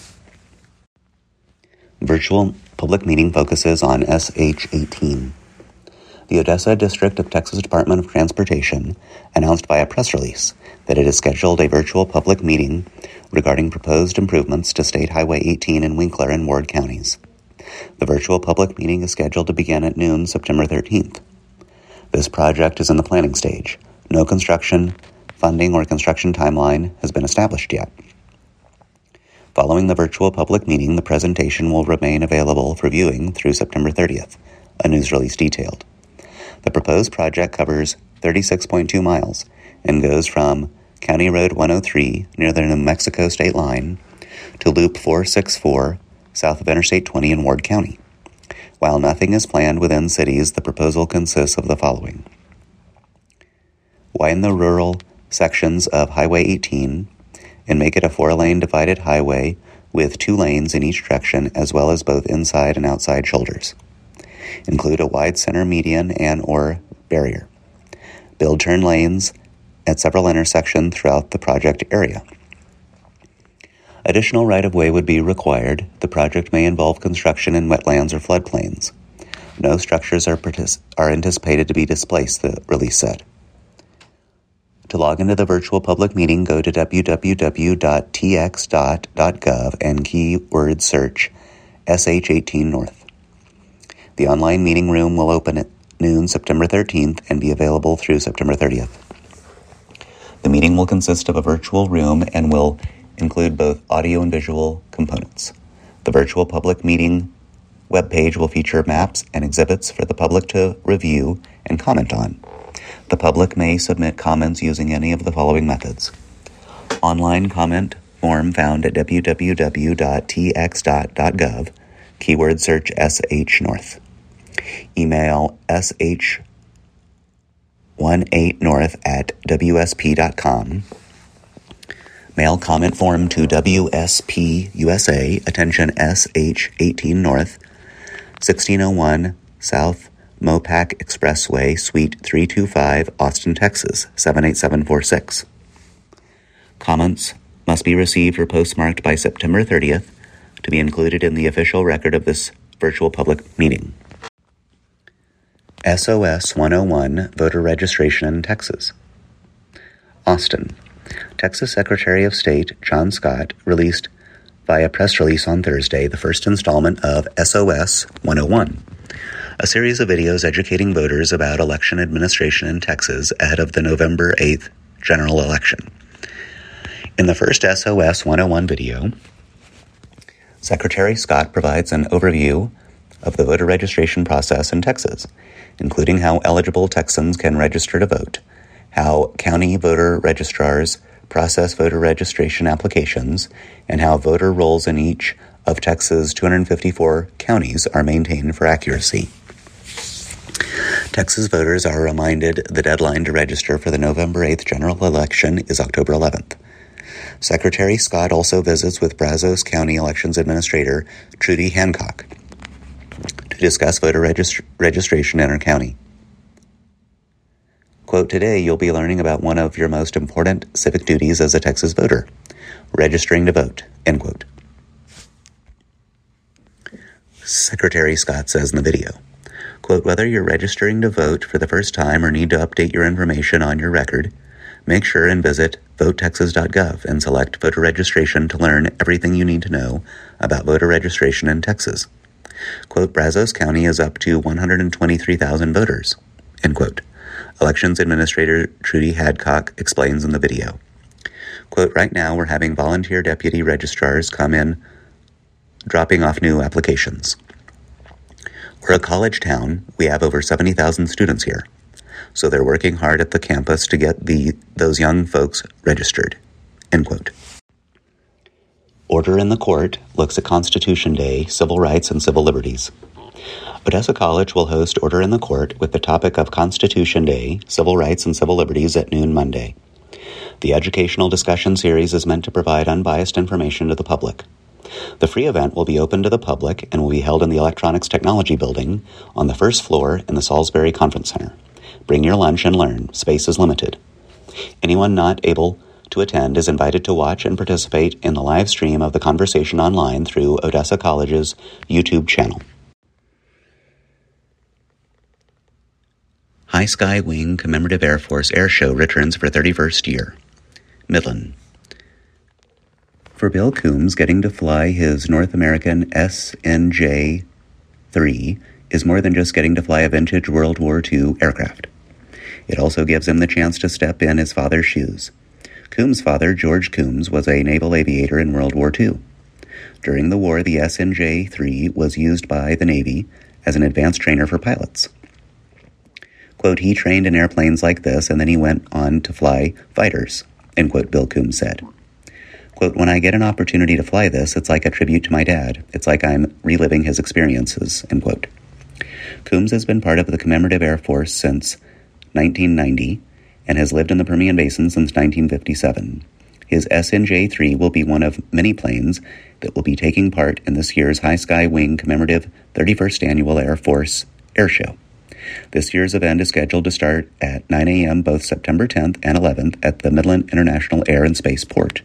Speaker 3: Virtual public meeting focuses on SH-18. The Odessa District of Texas Department of Transportation announced by a press release that it has scheduled a virtual public meeting regarding proposed improvements to State Highway 18 in Winkler and Ward counties. The virtual public meeting is scheduled to begin at noon September 13th. This project is in the planning stage. No construction, funding, or construction timeline has been established yet. Following the virtual public meeting, the presentation will remain available for viewing through September 30th, a news release detailed. The proposed project covers 36.2 miles and goes from County Road 103 near the New Mexico state line to Loop 464 south of Interstate 20 in Ward County. While nothing is planned within cities, the proposal consists of the following. Widen the rural sections of Highway 18 and make it a 4-lane divided highway with 2 lanes in each direction as well as both inside and outside shoulders. Include a wide center median and or barrier. Build turn lanes at several intersections throughout the project area. Additional right-of-way would be required. The project may involve construction in wetlands or floodplains. No structures are anticipated to be displaced, the release said. To log into the virtual public meeting, go to www.tx.gov and keyword search SH18 North. The online meeting room will open at noon September 13th and be available through September 30th. The meeting will consist of a virtual room and will include both audio and visual components. The virtual public meeting webpage will feature maps and exhibits for the public to review and comment on. The public may submit comments using any of the following methods. Online comment form found at www.tx.gov, keyword search SH North. Email sh18north@wsp.com. Mail comment form to WSP USA, attention SH18 North, 1601 South Mopac Expressway, Suite 325, Austin, Texas, 78746. Comments must be received or postmarked by September 30th to be included in the official record of this virtual public meeting. SOS 101 Voter Registration in Texas. Austin. Texas Secretary of State John Scott released via press release on Thursday the first installment of SOS 101, a series of videos educating voters about election administration in Texas ahead of the November 8th general election. In the first SOS 101 video, Secretary Scott provides an overview of the voter registration process in Texas, including how eligible Texans can register to vote, how county voter registrars process voter registration applications, and how voter rolls in each of Texas' 254 counties are maintained for accuracy. Texas voters are reminded the deadline to register for the November 8th general election is October 11th. Secretary Scott also visits with Brazos County Elections Administrator Trudy Hancock to discuss voter registration in her county. Quote, today you'll be learning about one of your most important civic duties as a Texas voter, registering to vote, end quote. Secretary Scott says in the video, quote, whether you're registering to vote for the first time or need to update your information on your record, make sure and visit votetexas.gov and select voter registration to learn everything you need to know about voter registration in Texas. Quote, Brazos County is up to 123,000 voters, end quote. Elections Administrator Trudy Hancock explains in the video. Quote, right now we're having volunteer deputy registrars come in, dropping off new applications. We're a college town. We have over 70,000 students here. So they're working hard at the campus to get those young folks registered, end quote. Order in the Court looks at Constitution Day, civil rights, and civil liberties. Odessa College will host Order in the Court with the topic of Constitution Day, civil rights, and civil liberties at noon Monday. The educational discussion series is meant to provide unbiased information to the public. The free event will be open to the public and will be held in the Electronics Technology Building on the first floor in the Salisbury Conference Center. Bring your lunch and learn. Space is limited. Anyone not able to attend is invited to watch and participate in the live stream of the conversation online through Odessa College's YouTube channel. High Sky Wing Commemorative Air Force Air Show returns for 31st year. Midland. For Bill Coombs, getting to fly his North American SNJ-3 is more than just getting to fly a vintage World War II aircraft. It also gives him the chance to step in his father's shoes. Coombs' father, George Coombs, was a naval aviator in World War II. During the war, the SNJ-3 was used by the Navy as an advanced trainer for pilots. Quote, he trained in airplanes like this, and then he went on to fly fighters, end quote, Bill Coombs said. Quote, when I get an opportunity to fly this, it's like a tribute to my dad. It's like I'm reliving his experiences, end quote. Coombs has been part of the Commemorative Air Force since 1990 and has lived in the Permian Basin since 1957. His SNJ-3 will be one of many planes that will be taking part in this year's High Sky Wing Commemorative 31st Annual Air Force Air Show. This year's event is scheduled to start at 9 a.m. both September 10th and 11th at the Midland International Air and Space Port.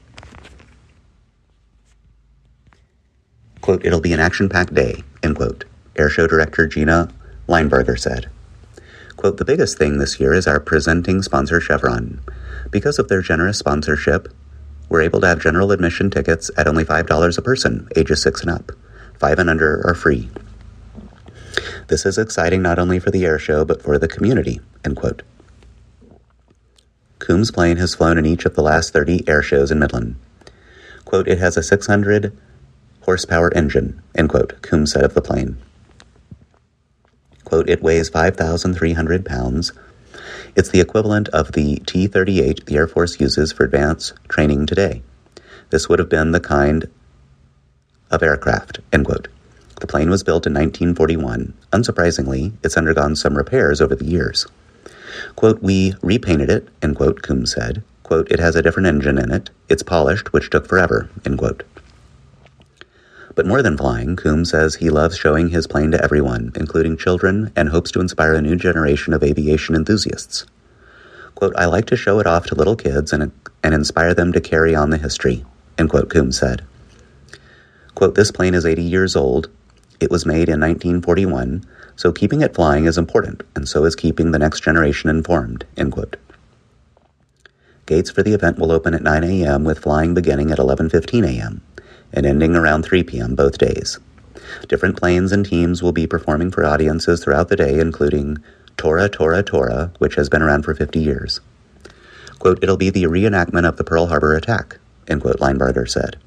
Speaker 3: Quote, it'll be an action-packed day, end quote, Air Show Director Gina Lineberger said. Quote, the biggest thing this year is our presenting sponsor Chevron. Because of their generous sponsorship, we're able to have general admission tickets at only $5 a person, ages 6 and up. 5 and under are free. This is exciting not only for the air show, but for the community, end quote. Coombs' plane has flown in each of the last 30 air shows in Midland. Quote, it has a 600 horsepower engine, end quote, Coombs said of the plane. Quote, it weighs 5,300 pounds. It's the equivalent of the T-38 the Air Force uses for advanced training today. This would have been the kind of aircraft, end quote. The plane was built in 1941. Unsurprisingly, it's undergone some repairs over the years. Quote, we repainted it, end quote, Coombs said. Quote, it has a different engine in it. It's polished, which took forever, end quote. But more than flying, Coombs says he loves showing his plane to everyone, including children, and hopes to inspire a new generation of aviation enthusiasts. Quote, I like to show it off to little kids and inspire them to carry on the history, end quote, Coombs said. Quote, this plane is 80 years old. It was made in 1941, so keeping it flying is important, and so is keeping the next generation informed, end quote. Gates for the event will open at 9 a.m. with flying beginning at 11:15 a.m. and ending around 3 p.m. both days. Different planes and teams will be performing for audiences throughout the day, including Tora, Tora, Tora, which has been around for 50 years. Quote, it'll be the reenactment of the Pearl Harbor attack, end quote, Lineberger said.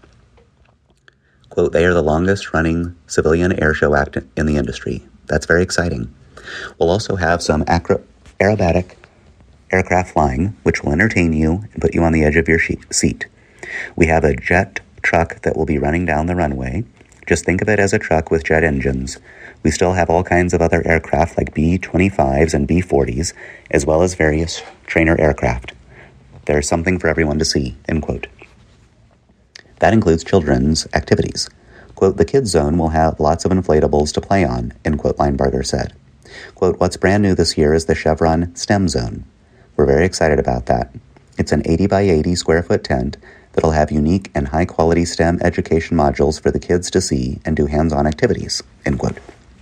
Speaker 3: Quote, they are the longest-running civilian air show act in the industry. That's very exciting. We'll also have some aerobatic aircraft flying, which will entertain you and put you on the edge of your seat. We have a jet truck that will be running down the runway. Just think of it as a truck with jet engines. We still have all kinds of other aircraft like B-25s and B-40s, as well as various trainer aircraft. There's something for everyone to see, end quote. That includes children's activities. Quote, the kids zone will have lots of inflatables to play on, end quote, Lineberger said. Quote, what's brand new this year is the Chevron STEM zone. We're very excited about that. It's an 80 by 80 square foot tent that'll have unique and high quality STEM education modules for the kids to see and do hands-on activities, end quote.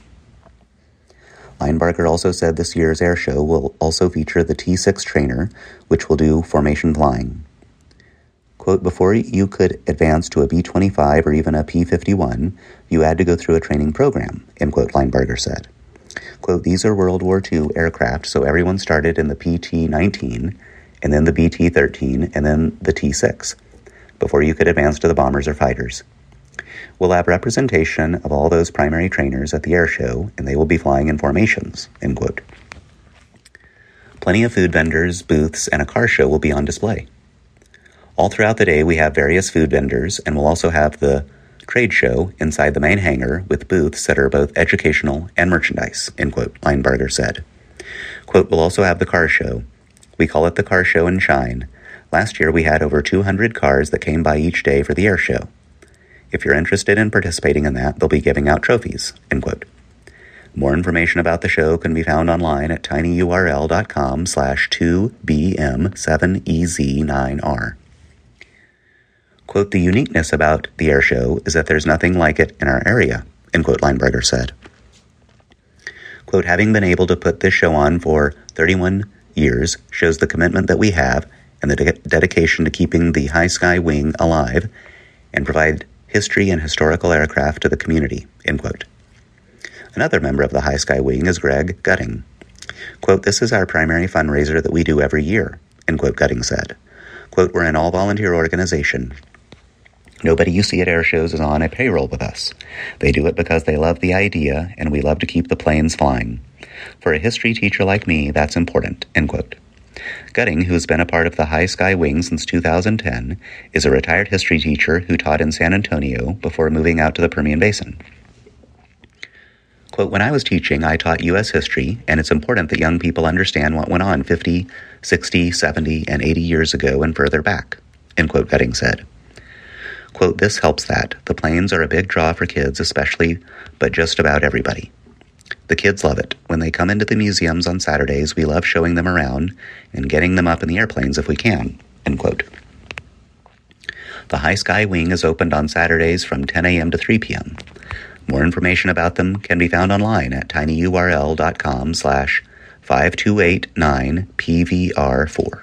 Speaker 3: Lineberger also said this year's air show will also feature the T-6 trainer, which will do formation flying. Quote, before you could advance to a B-25 or even a P-51, you had to go through a training program, end quote, Lineberger said. Quote, these are World War II aircraft, so everyone started in the PT-19, and then the BT-13, and then the T-6, before you could advance to the bombers or fighters. We'll have representation of all those primary trainers at the air show, and they will be flying in formations, end quote. Plenty of food vendors, booths, and a car show will be on display. All throughout the day, we have various food vendors, and we'll also have the trade show inside the main hangar with booths that are both educational and merchandise, end quote, Linebarger said. Quote, we'll also have the car show. We call it the Car Show and Shine. Last year, we had over 200 cars that came by each day for the air show. If you're interested in participating in that, they'll be giving out trophies, end quote. More information about the show can be found online at tinyurl.com/2BM7EZ9R. Quote, the uniqueness about the air show is that there's nothing like it in our area, end quote, Linebarger said. Quote, having been able to put this show on for 31 years shows the commitment that we have and the dedication to keeping the High Sky Wing alive and provide history and historical aircraft to the community, end quote. Another member of the High Sky Wing is Greg Gutting. Quote, this is our primary fundraiser that we do every year, end quote, Gutting said. Quote, we're an all-volunteer organization. Nobody you see at air shows is on a payroll with us. They do it because they love the idea, and we love to keep the planes flying. For a history teacher like me, that's important, end quote. Gutting, who's been a part of the High Sky Wing since 2010, is a retired history teacher who taught in San Antonio before moving out to the Permian Basin. Quote, when I was teaching, I taught U.S. history, and it's important that young people understand what went on 50, 60, 70, and 80 years ago and further back, end quote, Gutting said. Quote, this helps that. The planes are a big draw for kids, especially, but just about everybody. The kids love it. When they come into the museums on Saturdays, we love showing them around and getting them up in the airplanes if we can, end quote. The High Sky Wing is opened on Saturdays from 10 a.m. to 3 p.m. More information about them can be found online at tinyurl.com/5289PVR4.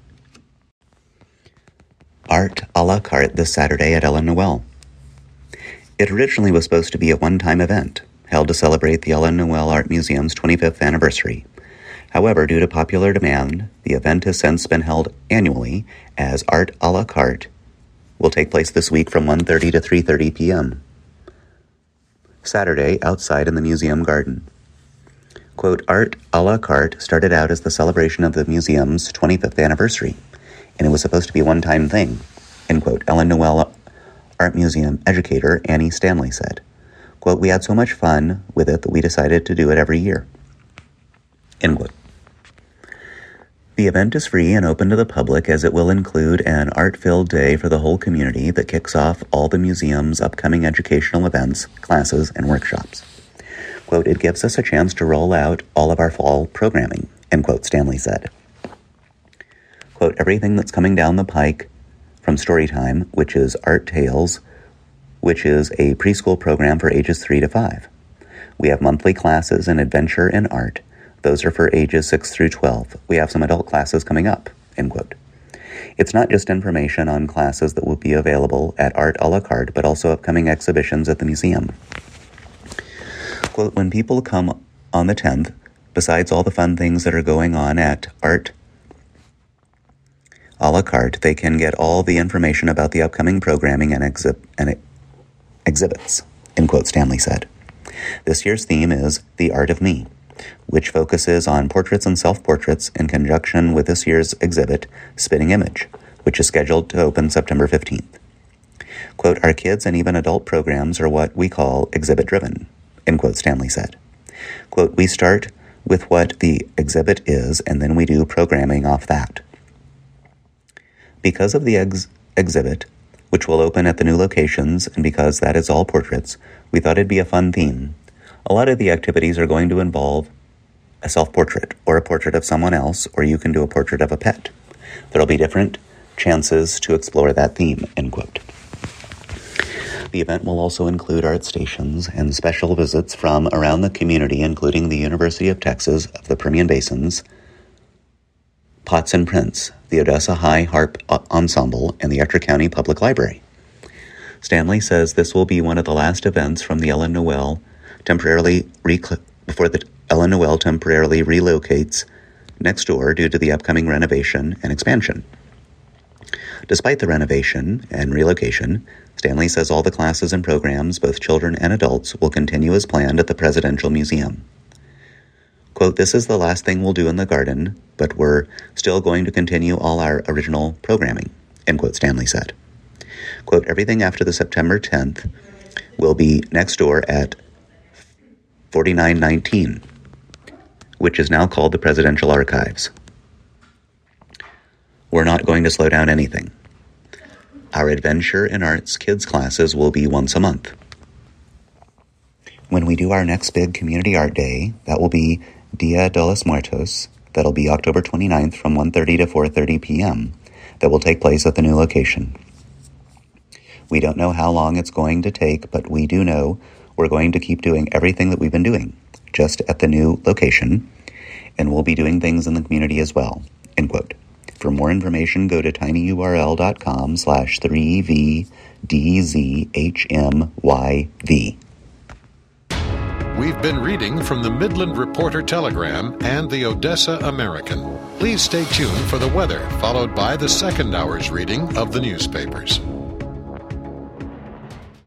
Speaker 3: Art a la carte this Saturday at Ellen Noel. It originally was supposed to be a one-time event, held to celebrate the Ellen Noel Art Museum's 25th anniversary. However, due to popular demand, the event has since been held annually as Art a la carte will take place this week from 1:30 to 3:30 p.m. Saturday, outside in the museum garden. Quote, Art a la carte started out as the celebration of the museum's 25th anniversary, and it was supposed to be a one-time thing, end quote, Ellen Noel Art Museum educator Annie Stanley said. Quote, we had so much fun with it that we decided to do it every year, end quote. The event is free and open to the public as it will include an art-filled day for the whole community that kicks off all the museum's upcoming educational events, classes, and workshops. Quote, it gives us a chance to roll out all of our fall programming, end quote, Stanley said. Quote, everything that's coming down the pike from Storytime, which is Art Tales, which is a preschool program for ages 3 to 5. We have monthly classes in adventure and art. Those are for ages 6 through 12. We have some adult classes coming up, end quote. It's not just information on classes that will be available at Art a la carte, but also upcoming exhibitions at the museum. Quote, when people come on the 10th, besides all the fun things that are going on at Art a la carte, they can get all the information about the upcoming programming and exhibits, end quote, Stanley said. This year's theme is The Art of Me, which focuses on portraits and self-portraits in conjunction with this year's exhibit, Spinning Image, which is scheduled to open September 15th. Quote, our kids and even adult programs are what we call exhibit-driven, end quote, Stanley said. Quote, we start with what the exhibit is, and then we do programming off that. Because of the exhibit, which will open at the new locations, and because that is all portraits, we thought it'd be a fun theme. A lot of the activities are going to involve a self-portrait, or a portrait of someone else, or you can do a portrait of a pet. There'll be different chances to explore that theme, end quote. The event will also include art stations and special visits from around the community, including the University of Texas of the Permian Basin's Pots and Prints, the Odessa High Harp Ensemble, and the Ector County Public Library. Stanley says this will be one of the last events from the Ellen Noel before the Ellen Noel temporarily relocates next door due to the upcoming renovation and expansion. Despite the renovation and relocation, Stanley says all the classes and programs, both children and adults, will continue as planned at the Presidential Museum. Quote, this is the last thing we'll do in the garden, but we're still going to continue all our original programming, end quote, Stanley said. Quote, everything after the September 10th will be next door at 4919, which is now called the Presidential Archives. We're not going to slow down anything. Our Adventure in Arts kids classes will be once a month. When we do our next big community art day, that will be Dia de los Muertos. That'll be October 29th from 1:30 to 4:30 p.m. That will take place at the new location. We don't know how long it's going to take, but we do know we're going to keep doing everything that we've been doing, just at the new location, and we'll be doing things in the community as well, end quote. For more information, go to tinyurl.com/3VDZHMYV.
Speaker 1: We've been reading from the Midland Reporter Telegram and the Odessa American. Please stay tuned for the weather, followed by the second hour's reading of the newspapers.